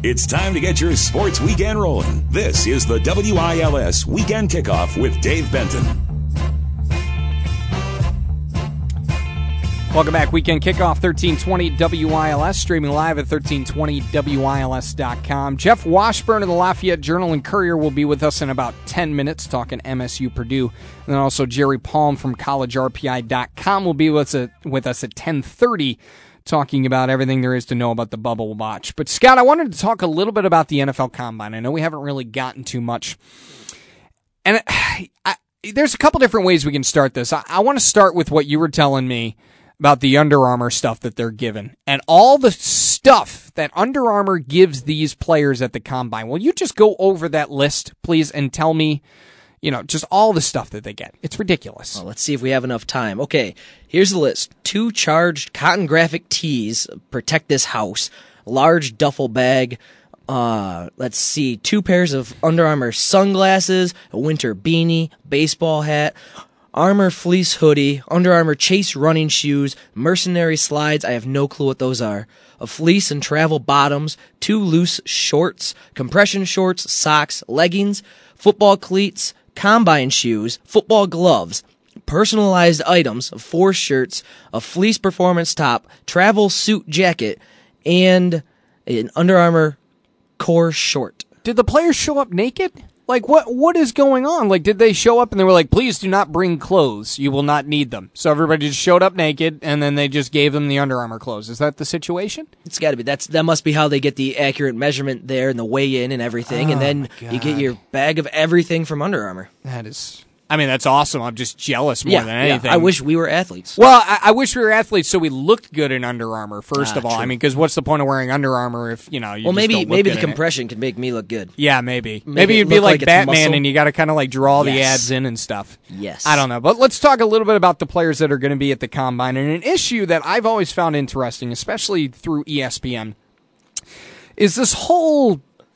It's time to get your sports weekend rolling. This is the WILS Weekend Kickoff with Dave Benton. Welcome back. Weekend Kickoff, 1320 WILS, streaming live at 1320WILS.com. Jeff Washburn of the Lafayette Journal and Courier will be with us in about 10 minutes talking MSU Purdue. And then also Jerry Palm from collegerpi.com will be with us at 10:30 talking about everything there is to know about the bubble watch. But Scott, I wanted to talk a little bit about the NFL Combine. I know we haven't really gotten too much. And there's a couple different ways we can start this. I want to start with what you were telling me about the Under Armour stuff that they're given and all the stuff that Under Armour gives these players at the Combine. Will you just go over that list, please, and tell me, just all the stuff that they get? It's ridiculous. Well, let's see if we have enough time. Okay, here's the list. 2 charged cotton graphic tees, protect this house, large duffel bag, let's see, 2 pairs of Under Armour sunglasses, a winter beanie, baseball hat, Armour fleece hoodie, Under Armour Chase running shoes, mercenary slides, I have no clue what those are, a fleece and travel bottoms, 2 loose shorts, compression shorts, socks, leggings, football cleats, combine shoes, football gloves, personalized items, 4 shirts, a fleece performance top, travel suit jacket, and an Under Armour core short. Did the players show up naked? Like, what is going on? Like, did they show up and they were like, please do not bring clothes. You will not need them. So everybody just showed up naked, and then they just gave them the Under Armour clothes. Is that the situation? It's got to be. That must be how they get the accurate measurement there and the weigh-in and everything, and then you get your bag of everything from Under Armour. That's awesome. I'm just jealous more than anything. I wish we were athletes. Well, I wish we were athletes so we looked good in Under Armour, first of all. True. Because what's the point of wearing Under Armour if, you maybe the compression can make me look good. Yeah, maybe. Maybe you'd be like Batman and you got to kind of like draw the ads in and stuff. Yes. I don't know. But let's talk a little bit about the players that are going to be at the Combine. And an issue that I've always found interesting, especially through ESPN, is this whole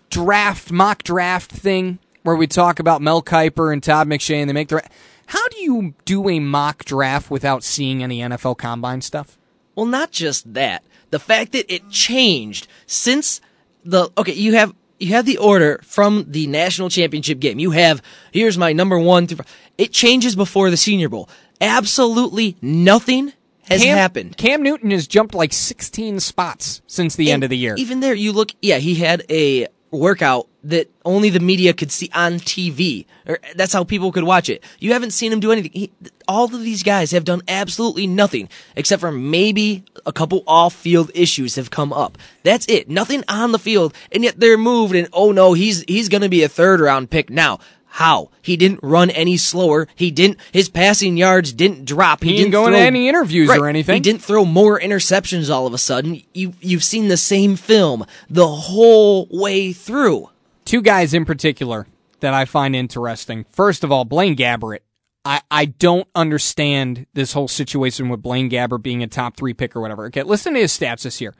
mock draft thing where we talk about Mel Kiper and Todd McShay and they make How do you do a mock draft without seeing any NFL Combine stuff? Well, not just that. The fact that it changed since you have the order from the national championship game. Here's my number 1 through 5. It changes before the Senior Bowl. Absolutely nothing has happened. Cam Newton has jumped like 16 spots since the end of the year. Even there, you look, he had a workout that only the media could see on TV. Or that's how people could watch it. You haven't seen him do anything. All of these guys have done absolutely nothing, except for maybe a couple off-field issues have come up. That's it. Nothing on the field, and yet they're moved, and oh no, he's going to be a 3rd-round pick now. How? He didn't run any slower. His passing yards didn't drop. He didn't go into any interviews or anything. He didn't throw more interceptions all of a sudden. You've seen the same film the whole way through. 2 guys in particular that I find interesting. First of all, Blaine Gabbert. I don't understand this whole situation with Blaine Gabbert being a top 3 pick or whatever. Okay, listen to his stats this year.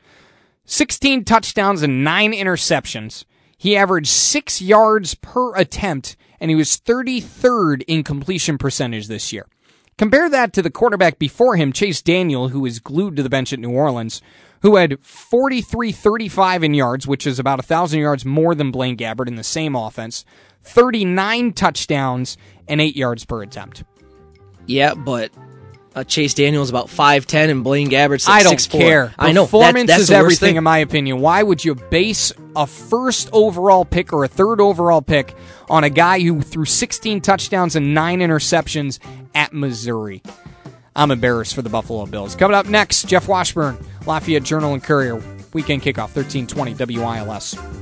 16 touchdowns and 9 interceptions. He averaged 6 yards per attempt, and he was 33rd in completion percentage this year. Compare that to the quarterback before him, Chase Daniel, who is glued to the bench at New Orleans, who had 43-35 in yards, which is about 1,000 yards more than Blaine Gabbert in the same offense, 39 touchdowns, and 8 yards per attempt. Yeah, but Chase Daniel's about 5'10", and Blaine Gabbert's like 6'4". I don't care. I know. Performance that's is everything, in my opinion. Why would you base a 1st overall pick or a 3rd overall pick on a guy who threw 16 touchdowns and 9 interceptions at Missouri? I'm embarrassed for the Buffalo Bills. Coming up next, Jeff Washburn, Lafayette Journal and Courier. Weekend Kickoff, 1320 WILS.